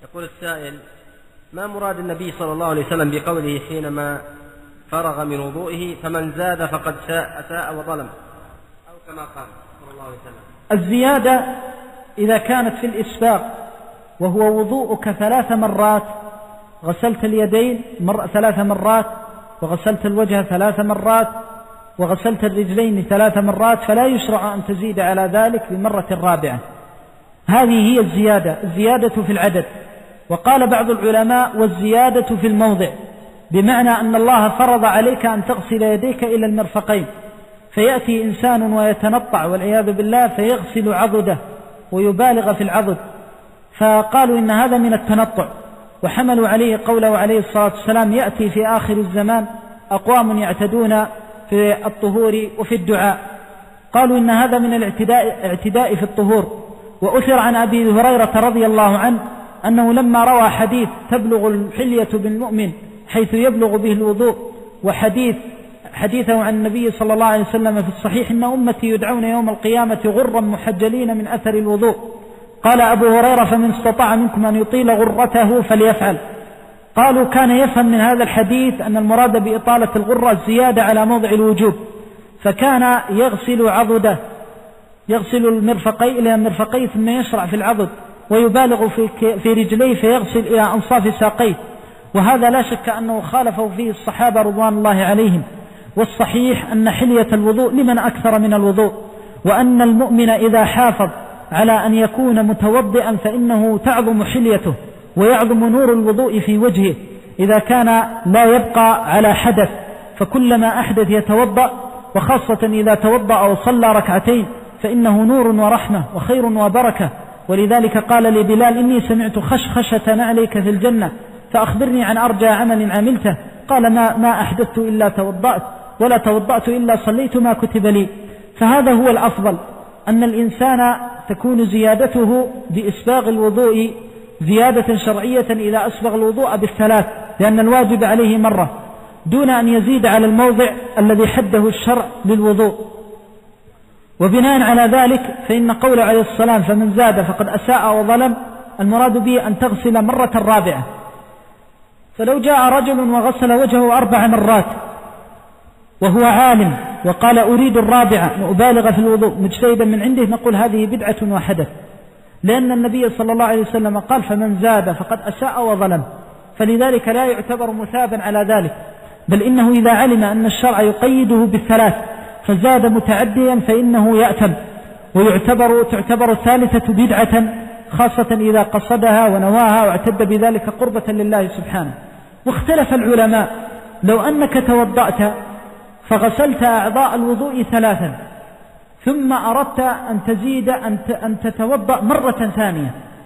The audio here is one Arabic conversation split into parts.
يقول السائل: ما مراد النبي صلى الله عليه وسلم بقوله حينما فرغ من وضوئه فمن زاد فقد أساء وظلم، أو كما قال صلى الله عليه وسلم؟ الزيادة إذا كانت في الإسباغ وهو وضوءك 3 مرات، غسلت اليدين 3 مرات، وغسلت الوجه 3 مرات، وغسلت الرجلين 3 مرات، فلا يشرع أن تزيد على ذلك بمرة رابعة. هذه هي الزيادة في العدد. وقال بعض العلماء: والزيادة في الموضع، بمعنى أن الله فرض عليك أن تغسل يديك إلى المرفقين، فيأتي إنسان ويتنطع والعياذ بالله فيغسل عضده ويبالغ في العضد، فقالوا إن هذا من التنطع، وحملوا عليه قوله عليه الصلاة والسلام: يأتي في آخر الزمان أقوام يعتدون في الطهور وفي الدعاء. قالوا إن هذا من الاعتداء في الطهور. وأثر عن أبي هريرة رضي الله عنه أنه لما روى حديث تبلغ الحلية بالمؤمن حيث يبلغ به الوضوء، حديثه عن النبي صلى الله عليه وسلم في الصحيح: إن أمتي يدعون يوم القيامة غرا محجلين من أثر الوضوء. قال أبو هريرة: فمن استطاع منكم أن يطيل غرته فليفعل. قالوا: كان يفهم من هذا الحديث أن المراد بإطالة الغرة الزيادة على موضع الوجوب، فكان يغسل عضده، يغسل المرفقين إلى المرفقين ثم يشرع في العضد، ويبالغ في رجليه فيغسل إلى أنصاف ساقيه. وهذا لا شك أنه خالفه فيه الصحابة رضوان الله عليهم. والصحيح أن حلية الوضوء لمن أكثر من الوضوء، وأن المؤمن إذا حافظ على أن يكون متوضئا فإنه تعظم حليته ويعظم نور الوضوء في وجهه إذا كان لا يبقى على حدث، فكلما أحدث يتوضأ، وخاصة إذا توضأ أو صلى ركعتين فإنه نور ورحمة وخير وبركة. ولذلك قال لبلال: إني سمعت خشخشة نعليك في الجنة فأخبرني عن أرجى عمل عملته. قال: ما أحدثت إلا توضأت، ولا توضأت إلا صليت ما كتب لي. فهذا هو الأفضل، أن الإنسان تكون زيادته بإسباغ الوضوء زيادة شرعية إذا أسبغ الوضوء ب3، لأن الواجب عليه مرة، دون أن يزيد على الموضع الذي حده الشرع للوضوء. وبناء على ذلك فإن قوله عليه السلام: فمن زاد فقد أساء وظلم، المراد به أن تغسل مرة رابعة. فلو جاء رجل وغسل وجهه 4 مرات وهو عالم وقال: أريد الرابعة وأبالغ في الوضوء مجتهدا من عنده، نقول هذه بدعة وحدث، لأن النبي صلى الله عليه وسلم قال: فمن زاد فقد أساء وظلم، فلذلك لا يعتبر مثابا على ذلك، بل إنه إذا علم أن الشرع يقيده ب3 فزاد متعديا فإنه يأتم، تعتبر الثالثة بدعة، خاصة إذا قصدها ونواها واعتد بذلك قربة لله سبحانه. واختلف العلماء: لو أنك توضأت فغسلت أعضاء الوضوء 3 ثم أردت أن تزيد أن تتوضأ مرة ثانية،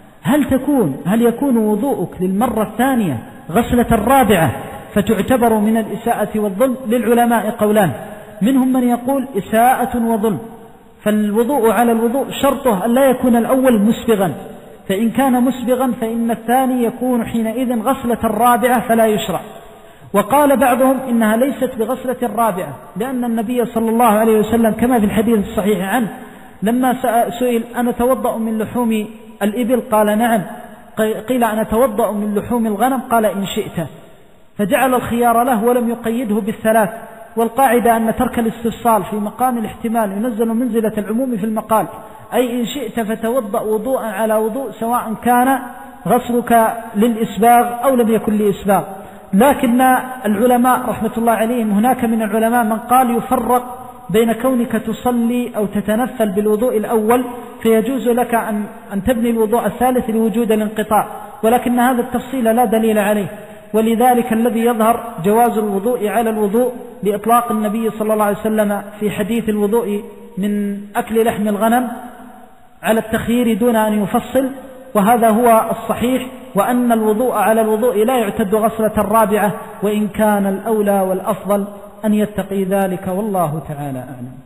هل يكون وضوءك للمرة الثانية غسلة رابعة فتعتبر من الإساءة والظلم؟ للعلماء قولان، منهم من يقول إساءة وظلم، فالوضوء على الوضوء شرطه أن لا يكون الأول مسبغا، فإن كان مسبغا فإن الثاني يكون حينئذ غسلة رابعة فلا يشرع. وقال بعضهم إنها ليست بغسلة رابعة، لأن النبي صلى الله عليه وسلم كما في الحديث الصحيح عنه لما سئل: أنا توضأ من لحوم الإبل؟ قال: نعم. قيل: أنا توضأ من لحوم الغنم؟ قال: إن شئت. فجعل الخيار له ولم يقيده ب3. والقاعدة أن ترك الاستفصال في مقام الاحتمال ينزل منزلة العموم في المقال، أي إن شئت فتوضأ وضوءا على وضوء، سواء كان غسلك للإسباغ أو لم يكن لإسباغ. لكن العلماء رحمة الله عليهم، هناك من العلماء من قال يفرق بين كونك تصلي أو تتنفل بالوضوء الأول فيجوز لك أن تبني الوضوء الثالث لوجود الانقطاع، ولكن هذا التفصيل لا دليل عليه. ولذلك الذي يظهر جواز الوضوء على الوضوء لإطلاق النبي صلى الله عليه وسلم في حديث الوضوء من أكل لحم الغنم على التخيير دون أن يفصل، وهذا هو الصحيح، وأن الوضوء على الوضوء لا يعتد غسلة رابعة، وإن كان الأولى والأفضل أن يتقي ذلك، والله تعالى أعلم.